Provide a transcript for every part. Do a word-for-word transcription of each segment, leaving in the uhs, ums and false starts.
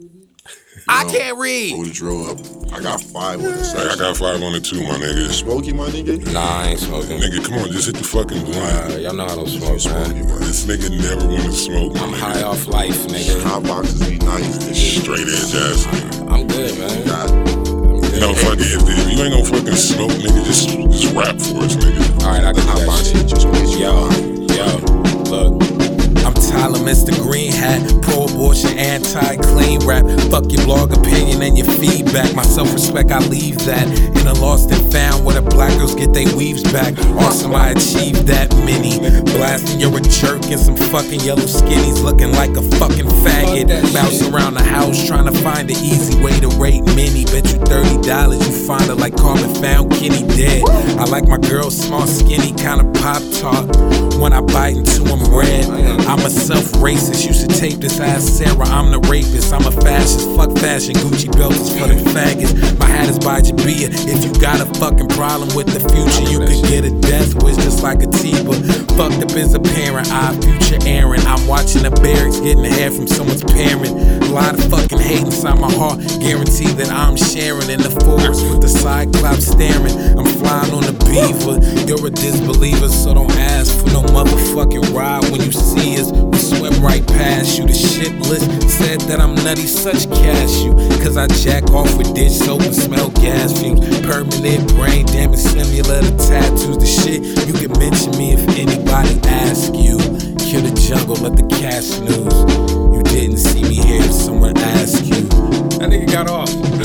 I can't read. Roll the drill up. I got five on this. I got five on it too, my nigga. Smoky, my nigga? Nah, I ain't smoking. Nigga, come on, just hit the fucking blunt. Uh, y'all know I don't smoke, Smoky, man. man. This nigga never wanna smoke, my I'm nigga. high off life, nigga. Hot boxes be nice. Nigga. Straight edge ass nigga. I'm good, man. God. I'm good. You know, fuck it. If, if you ain't gonna fucking smoke, nigga, just just rap for us, nigga. Alright, I can do Hot that box shit. shit just makes you Yo, high. yo, look. I'm Tyler, Mister Green Hat, pro-abortion, anti-clean rap. Fuck your blog opinion and your feedback. My self-respect, I leave that in a lost and found where the black girls get their weaves back. Awesome, I achieved that mini. Blasting, you're a jerk and some fucking yellow skinnies looking like a fucking faggot. Bounce around the house trying to find an easy way to rate mini. Bet you thirty dollars you find her like Carmen found Kenny dead. I like my girls small, skinny, kinda pop-tart. When I bite into them red, I'm a self-racist. You should tape this ass Sarah, I'm the rapist. I'm a fascist, fuck fashion. Gucci belts is for them faggots. My hat is by Jabia. If you got a fucking problem with the future, you could get a death wish just like a T-ba. Fucked up as a parent, I future Aaron. I'm watching the barracks getting hair from someone's parent. A lot of fucking hate inside my heart. Guarantee that I'm sharing in the forest with the cyclops staring. I'm flying on the beaver. You're a disbeliever, so don't ask for no motherfucking ride when you see us. We swim right past you. The shit list said that I'm nutty, such cashew. Cause I jack off with dish soap and smell gas fumes. Permanent brain damage, similar to tattoos. The shit, you can mention me if anybody asks you. Kill the jungle, let the cat snooze. You didn't see me here if someone asked you. That nigga got off.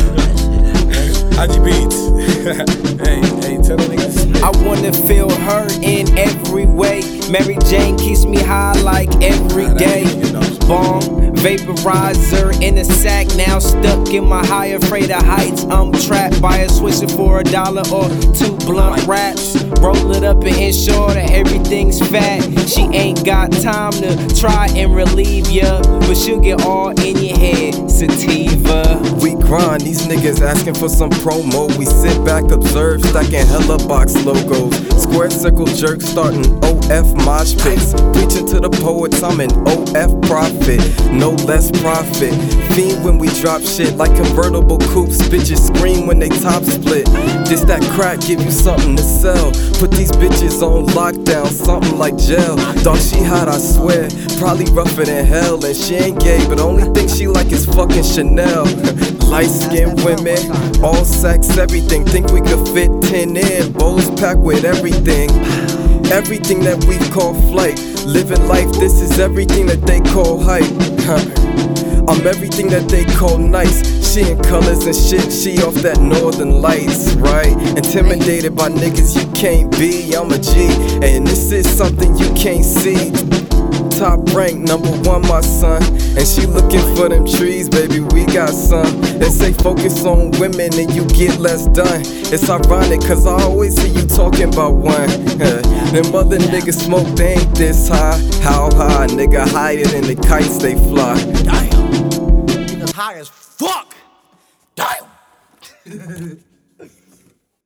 I G Beats. Hey, hey, tell that nigga to spit. I wanna feel her in every way. Mary Jane keeps me high like every day. Bomb, vaporizer in a sack, now stuck in my high, afraid of heights. I'm trapped by a swisher for a dollar or two blunt wraps. Roll it up and ensure that everything's fat. She ain't got time to try and relieve ya, but she'll get all in your head. Sativa. We grind, these niggas asking for some promo. We sit back, observe, stacking hella box logos. Square circle jerk starting O F mosh pits. Preaching to the poets, I'm an O F prophet. No less profit. Fiend when we drop shit like convertible coupes. Bitches scream when they top split. This that crack, give you something to sell. Put these bitches on lockdown, something like jail. Dog, she hot, I swear. Probably rougher than hell. And she ain't gay, but the only thing she like is fucking Chanel. Light skinned women, all sex, everything. Think we could fit ten in. Bowls packed with everything. Everything that we call flight. Living life, this is everything that they call hype. I'm everything that they call nice. She in colors and shit, she off that northern lights, right? Intimidated by niggas you can't be, I'm a G. And this is something you can't see. Top rank, number one, my son. And she looking for them trees, baby, we got some. They say focus on women and you get less done. It's ironic, cause I always hear you talking about one. Them other niggas smoke, they ain't this high. How high? Nigga higher than the kites they fly. Damn, nigga high as fuck. Damn.